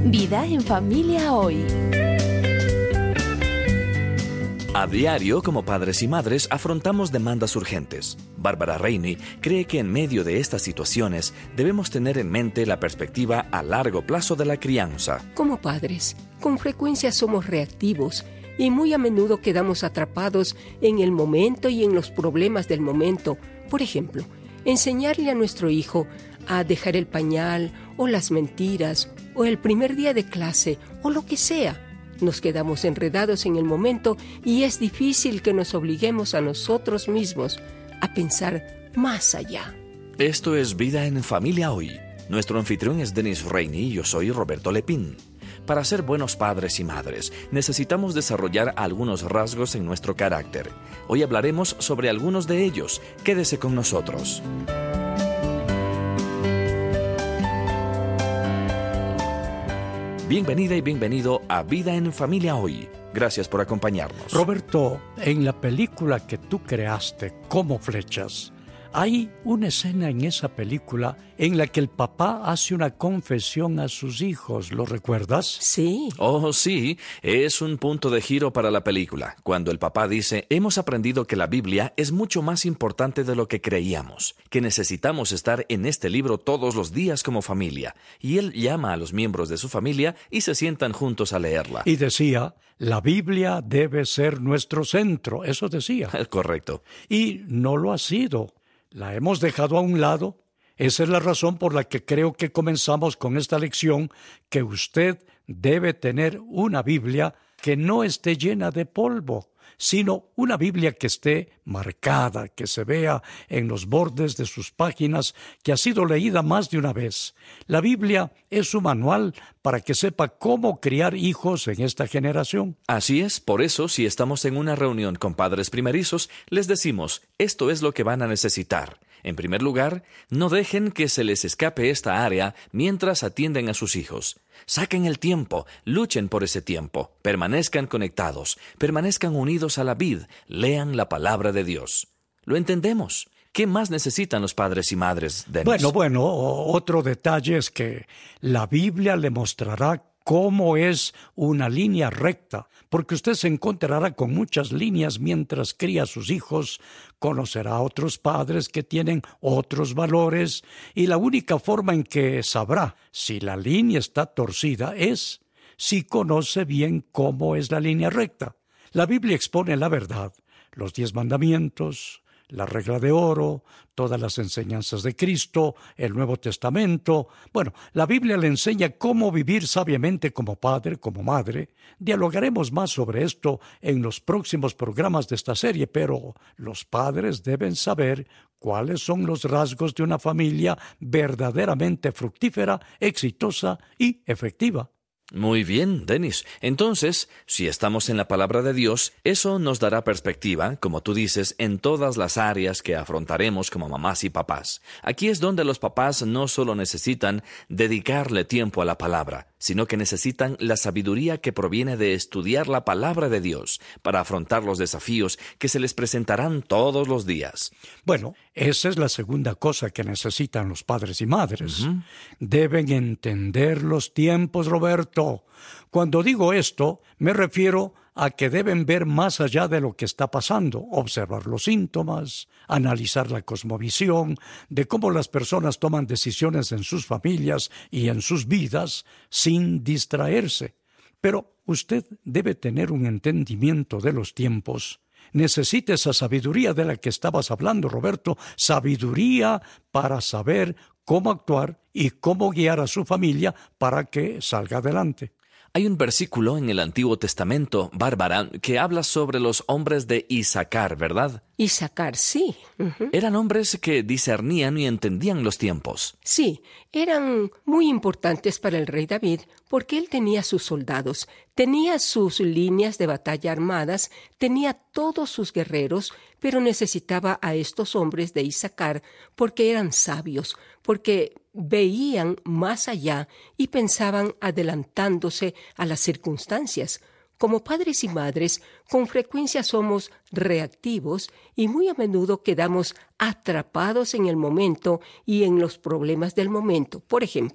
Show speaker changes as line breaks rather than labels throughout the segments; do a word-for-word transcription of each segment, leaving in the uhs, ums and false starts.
Vida en familia hoy.
A diario, como padres y madres, afrontamos demandas urgentes. Bárbara Rainey cree que en medio de estas situaciones debemos tener en mente la perspectiva a largo plazo de la crianza.
Como padres, con frecuencia somos reactivos y muy a menudo quedamos atrapados en el momento y en los problemas del momento. Por ejemplo, enseñarle a nuestro hijo a dejar el pañal o las mentiras o el primer día de clase o lo que sea. Nos quedamos enredados en el momento y es difícil que nos obliguemos a nosotros mismos a pensar más allá.
Esto es Vida en Familia Hoy. Nuestro anfitrión es Dennis Rainey y yo soy Roberto Lepín. Para ser buenos padres y madres, necesitamos desarrollar algunos rasgos en nuestro carácter. Hoy hablaremos sobre algunos de ellos. Quédese con nosotros. Bienvenida y bienvenido a Vida en Familia Hoy. Gracias por acompañarnos.
Roberto, en la película que tú creaste, Como Flechas, hay una escena en esa película en la que el papá hace una confesión a sus hijos. ¿Lo recuerdas?
Sí.
Oh, sí. Es un punto de giro para la película, cuando el papá dice: hemos aprendido que la Biblia es mucho más importante de lo que creíamos, que necesitamos estar en este libro todos los días como familia. Y él llama a los miembros de su familia y se sientan juntos a leerla.
Y decía, la Biblia debe ser nuestro centro. Eso decía.
Correcto.
Y no lo ha sido. La hemos dejado a un lado. Esa es la razón por la que creo que comenzamos con esta lección, que usted debe tener una Biblia que no esté llena de polvo, sino una Biblia que esté marcada, que se vea en los bordes de sus páginas, que ha sido leída más de una vez. La Biblia es su manual para que sepa cómo criar hijos en esta generación.
Así es, por eso, si estamos en una reunión con padres primerizos, les decimos, esto es lo que van a necesitar. En primer lugar, no dejen que se les escape esta área mientras atienden a sus hijos. Saquen el tiempo, luchen por ese tiempo, permanezcan conectados, permanezcan unidos a la vid, lean la palabra de Dios. ¿Lo entendemos? ¿Qué más necesitan los padres y madres, Dennis?
Bueno, bueno, otro detalle es que la Biblia le mostrará cómo es una línea recta, porque usted se encontrará con muchas líneas mientras cría a sus hijos, conocerá a otros padres que tienen otros valores, y la única forma en que sabrá si la línea está torcida es si conoce bien cómo es la línea recta. La Biblia expone la verdad, los diez mandamientos, la regla de oro, todas las enseñanzas de Cristo, el Nuevo Testamento. Bueno, la Biblia le enseña cómo vivir sabiamente como padre, como madre. Dialogaremos más sobre esto en los próximos programas de esta serie, pero los padres deben saber cuáles son los rasgos de una familia verdaderamente fructífera, exitosa y efectiva.
Muy bien, Dennis. Entonces, si estamos en la palabra de Dios, eso nos dará perspectiva, como tú dices, en todas las áreas que afrontaremos como mamás y papás. Aquí es donde los papás no solo necesitan dedicarle tiempo a la palabra, sino que necesitan la sabiduría que proviene de estudiar la palabra de Dios para afrontar los desafíos que se les presentarán todos los días.
Bueno, esa es la segunda cosa que necesitan los padres y madres. Uh-huh. Deben entender los tiempos, Roberto. Cuando digo esto, me refiero a que deben ver más allá de lo que está pasando, observar los síntomas, analizar la cosmovisión de cómo las personas toman decisiones en sus familias y en sus vidas sin distraerse. Pero usted debe tener un entendimiento de los tiempos. Necesita esa sabiduría de la que estabas hablando, Roberto, sabiduría para saber cómo actuar y cómo guiar a su familia para que salga adelante.
Hay un versículo en el Antiguo Testamento, Bárbara, que habla sobre los hombres de Isacar, ¿verdad?
Isacar, sí. Uh-huh.
Eran hombres que discernían y entendían los tiempos.
Sí, eran muy importantes para el rey David porque él tenía sus soldados, tenía sus líneas de batalla armadas, tenía todos sus guerreros, pero necesitaba a estos hombres de Isacar porque eran sabios, porque veían más allá y pensaban adelantándose a las circunstancias. Como padres y madres, con frecuencia somos reactivos y muy a menudo quedamos atrapados en el momento y en los problemas del momento. Por ejemplo,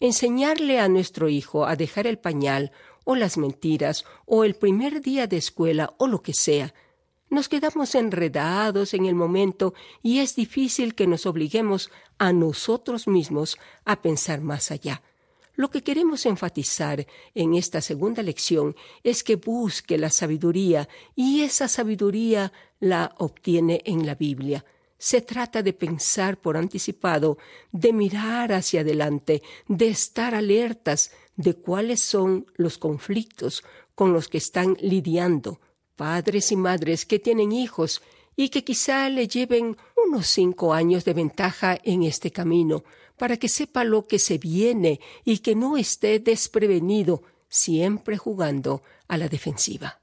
Enseñarle a nuestro hijo a dejar el pañal o las mentiras o el primer día de escuela o lo que sea. Nos quedamos enredados en el momento y es difícil que nos obliguemos a nosotros mismos a pensar más allá. Lo que queremos enfatizar en esta segunda lección es que busque la sabiduría y esa sabiduría la obtiene en la Biblia. Se trata de pensar por anticipado, de mirar hacia adelante, de estar alertas de cuáles son los conflictos con los que están lidiando. Padres y madres que tienen hijos y que quizá le lleven unos cinco años de ventaja en este camino, para que sepa lo que se viene y que no esté desprevenido, siempre jugando a la defensiva.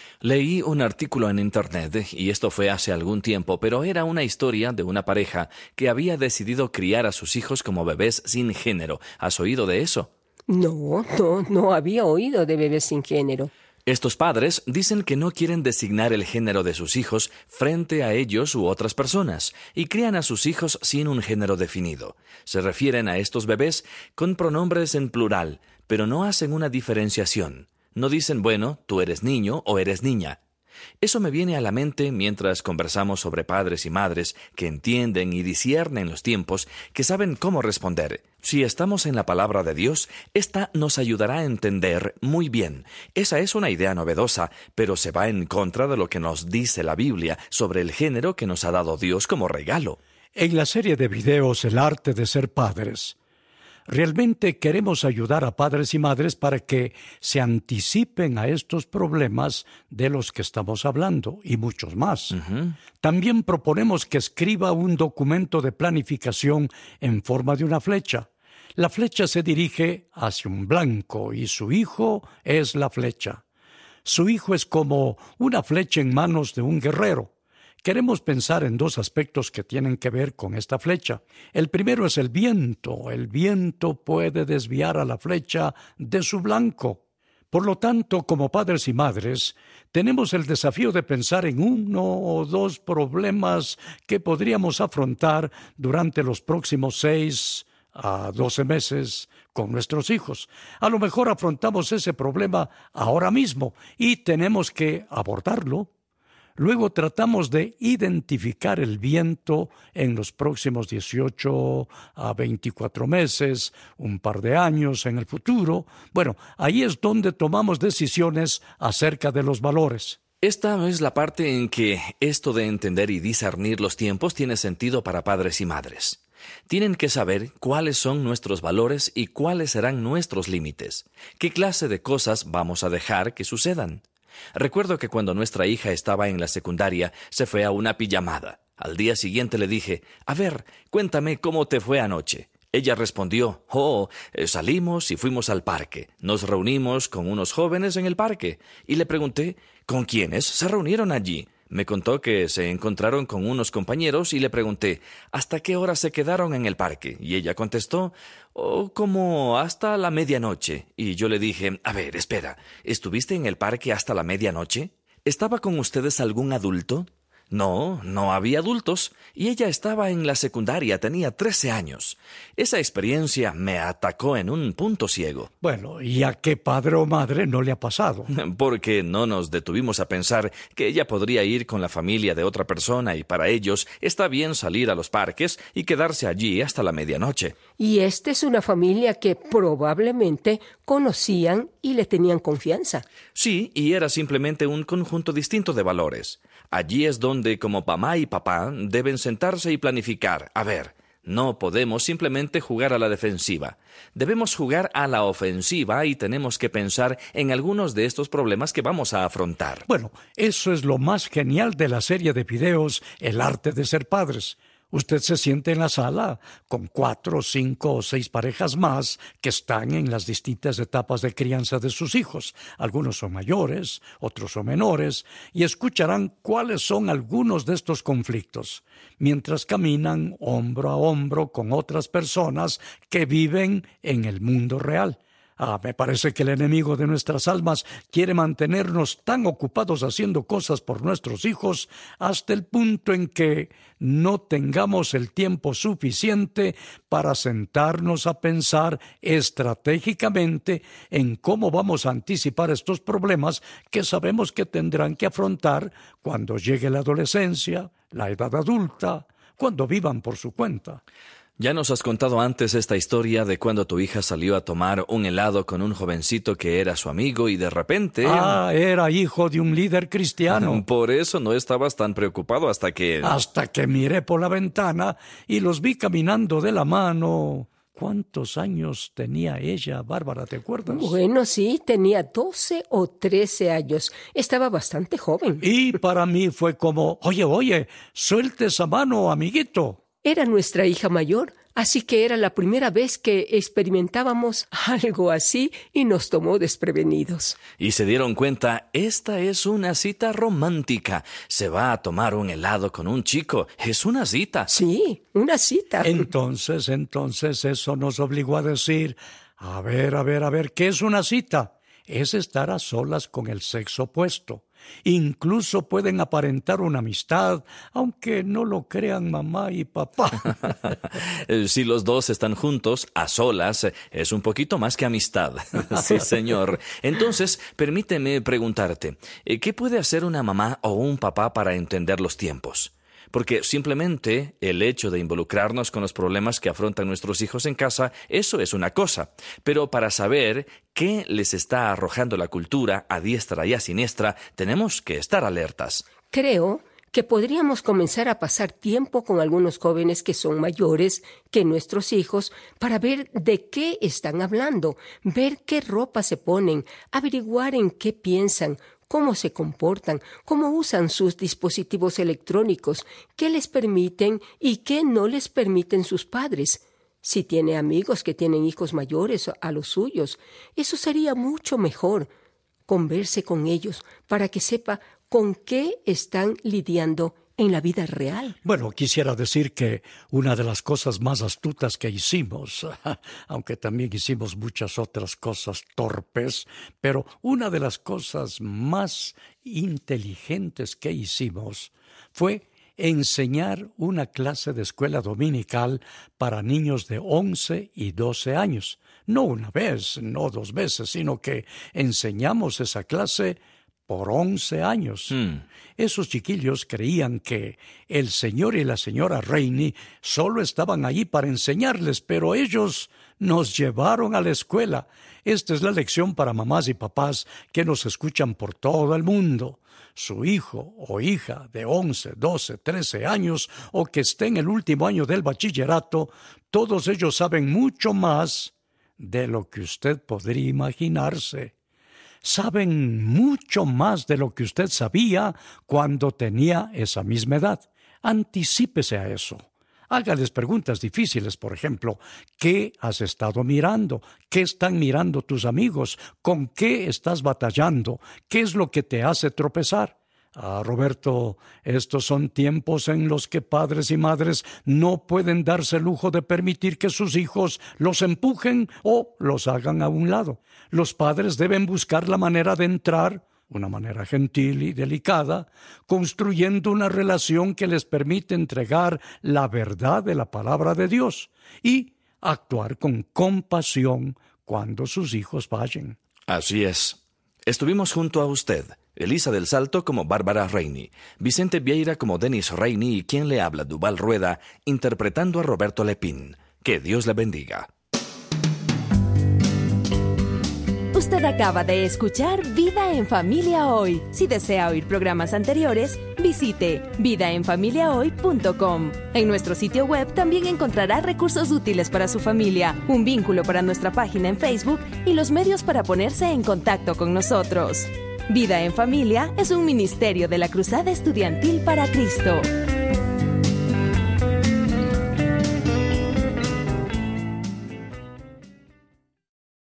Leí un artículo en Internet, y esto fue hace algún tiempo, pero era una historia de una pareja que había decidido criar a sus hijos como bebés sin género. ¿Has oído de eso?
No, no, no había oído de bebés sin género.
Estos padres dicen que no quieren designar el género de sus hijos frente a ellos u otras personas y crían a sus hijos sin un género definido. Se refieren a estos bebés con pronombres en plural, pero no hacen una diferenciación. No dicen, bueno, tú eres niño o eres niña. Eso me viene a la mente mientras conversamos sobre padres y madres que entienden y disciernen los tiempos, que saben cómo responder. Si estamos en la palabra de Dios, esta nos ayudará a entender muy bien. Esa es una idea novedosa, pero se va en contra de lo que nos dice la Biblia sobre el género que nos ha dado Dios como regalo.
En la serie de videos El arte de ser padres, realmente queremos ayudar a padres y madres para que se anticipen a estos problemas de los que estamos hablando y muchos más. Uh-huh. También proponemos que escriba un documento de planificación en forma de una flecha. La flecha se dirige hacia un blanco y su hijo es la flecha. Su hijo es como una flecha en manos de un guerrero. Queremos pensar en dos aspectos que tienen que ver con esta flecha. El primero es el viento. El viento puede desviar a la flecha de su blanco. Por lo tanto, como padres y madres, tenemos el desafío de pensar en uno o dos problemas que podríamos afrontar durante los próximos seis a doce meses con nuestros hijos. A lo mejor afrontamos ese problema ahora mismo y tenemos que abordarlo. Luego tratamos de identificar el viento en los próximos dieciocho a veinticuatro meses, un par de años en el futuro. Bueno, ahí es donde tomamos decisiones acerca de los valores.
Esta es la parte en que esto de entender y discernir los tiempos tiene sentido para padres y madres. Tienen que saber cuáles son nuestros valores y cuáles serán nuestros límites. ¿Qué clase de cosas vamos a dejar que sucedan? Recuerdo que cuando nuestra hija estaba en la secundaria, se fue a una pijamada. Al día siguiente le dije, a ver, cuéntame cómo te fue anoche. Ella respondió, oh, eh, salimos y fuimos al parque. Nos reunimos con unos jóvenes en el parque. Y le pregunté, ¿con quiénes se reunieron allí? Me contó que se encontraron con unos compañeros y le pregunté, ¿hasta qué hora se quedaron en el parque? Y ella contestó, oh, como hasta la medianoche. Y yo le dije, a ver, espera, ¿estuviste en el parque hasta la medianoche? ¿Estaba con ustedes algún adulto? No, no había adultos, y ella estaba en la secundaria, tenía trece años. Esa experiencia me atacó en un punto ciego.
Bueno, ¿y a qué padre o madre no le ha pasado?
Porque no nos detuvimos a pensar que ella podría ir con la familia de otra persona y para ellos está bien salir a los parques y quedarse allí hasta la medianoche.
Y esta es una familia que probablemente conocían y le tenían confianza.
Sí, y era simplemente un conjunto distinto de valores. Allí es donde, como mamá y papá, deben sentarse y planificar. A ver, no podemos simplemente jugar a la defensiva. Debemos jugar a la ofensiva y tenemos que pensar en algunos de estos problemas que vamos a afrontar.
Bueno, eso es lo más genial de la serie de videos El arte de ser padres. Usted se siente en la sala con cuatro, cinco o seis parejas más que están en las distintas etapas de crianza de sus hijos. Algunos son mayores, otros son menores, y escucharán cuáles son algunos de estos conflictos, mientras caminan hombro a hombro con otras personas que viven en el mundo real. Ah, me parece que el enemigo de nuestras almas quiere mantenernos tan ocupados haciendo cosas por nuestros hijos hasta el punto en que no tengamos el tiempo suficiente para sentarnos a pensar estratégicamente en cómo vamos a anticipar estos problemas que sabemos que tendrán que afrontar cuando llegue la adolescencia, la edad adulta, cuando vivan por su cuenta.
Ya nos has contado antes esta historia de cuando tu hija salió a tomar un helado con un jovencito que era su amigo y de repente...
Ah, era hijo de un líder cristiano.
Por eso no estabas tan preocupado hasta que...
Hasta que miré por la ventana y los vi caminando de la mano. ¿Cuántos años tenía ella, Bárbara, te acuerdas?
Bueno, sí, tenía doce o trece años. Estaba bastante joven.
Y para mí fue como, oye, oye, suelte esa mano, amiguito.
Era nuestra hija mayor, así que era la primera vez que experimentábamos algo así y nos tomó desprevenidos.
Y se dieron cuenta, esta es una cita romántica. Se va a tomar un helado con un chico. Es una cita.
Sí, una cita.
Entonces, entonces eso nos obligó a decir, a ver, a ver, a ver, ¿qué es una cita? Es estar a solas con el sexo opuesto. Incluso pueden aparentar una amistad, aunque no lo crean mamá y papá.
Si los dos están juntos, a solas, es un poquito más que amistad. Sí, señor. Entonces, permíteme preguntarte, ¿qué puede hacer una mamá o un papá para entender los tiempos? Porque simplemente el hecho de involucrarnos con los problemas que afrontan nuestros hijos en casa, eso es una cosa. Pero para saber qué les está arrojando la cultura a diestra y a siniestra, tenemos que estar alertas.
Creo que podríamos comenzar a pasar tiempo con algunos jóvenes que son mayores que nuestros hijos para ver de qué están hablando, ver qué ropa se ponen, averiguar en qué piensan, cómo se comportan, cómo usan sus dispositivos electrónicos, qué les permiten y qué no les permiten sus padres. Si tiene amigos que tienen hijos mayores a los suyos, eso sería mucho mejor. Converse con ellos para que sepa con qué están lidiando en la vida real.
Bueno, quisiera decir que una de las cosas más astutas que hicimos, aunque también hicimos muchas otras cosas torpes, pero una de las cosas más inteligentes que hicimos fue enseñar una clase de escuela dominical para niños de once y doce años. No una vez, no dos veces, sino que enseñamos esa clase por once años. Mm. Esos chiquillos creían que el señor y la señora Rainey solo estaban allí para enseñarles, pero ellos nos llevaron a la escuela. Esta es la lección para mamás y papás que nos escuchan por todo el mundo. Su hijo o hija de once, doce, trece años o que esté en el último año del bachillerato, todos ellos saben mucho más de lo que usted podría imaginarse. Saben mucho más de lo que usted sabía cuando tenía esa misma edad. Anticípese a eso. Hágales preguntas difíciles, por ejemplo, ¿qué has estado mirando? ¿Qué están mirando tus amigos? ¿Con qué estás batallando? ¿Qué es lo que te hace tropezar? Ah, Roberto, estos son tiempos en los que padres y madres no pueden darse el lujo de permitir que sus hijos los empujen o los hagan a un lado. Los padres deben buscar la manera de entrar, una manera gentil y delicada, construyendo una relación que les permite entregar la verdad de la palabra de Dios y actuar con compasión cuando sus hijos fallen.
Así es. Estuvimos junto a usted, Elisa del Salto como Bárbara Rainey, Vicente Vieira como Dennis Rainey y quien le habla, Duval Rueda, interpretando a Roberto Lepín. Que Dios le bendiga.
Usted acaba de escuchar Vida en Familia Hoy. Si desea oír programas anteriores, visite vida en familia hoy punto com. En nuestro sitio web también encontrará recursos útiles para su familia, un vínculo para nuestra página en Facebook y los medios para ponerse en contacto con nosotros. Vida en Familia es un ministerio de la Cruzada Estudiantil para Cristo.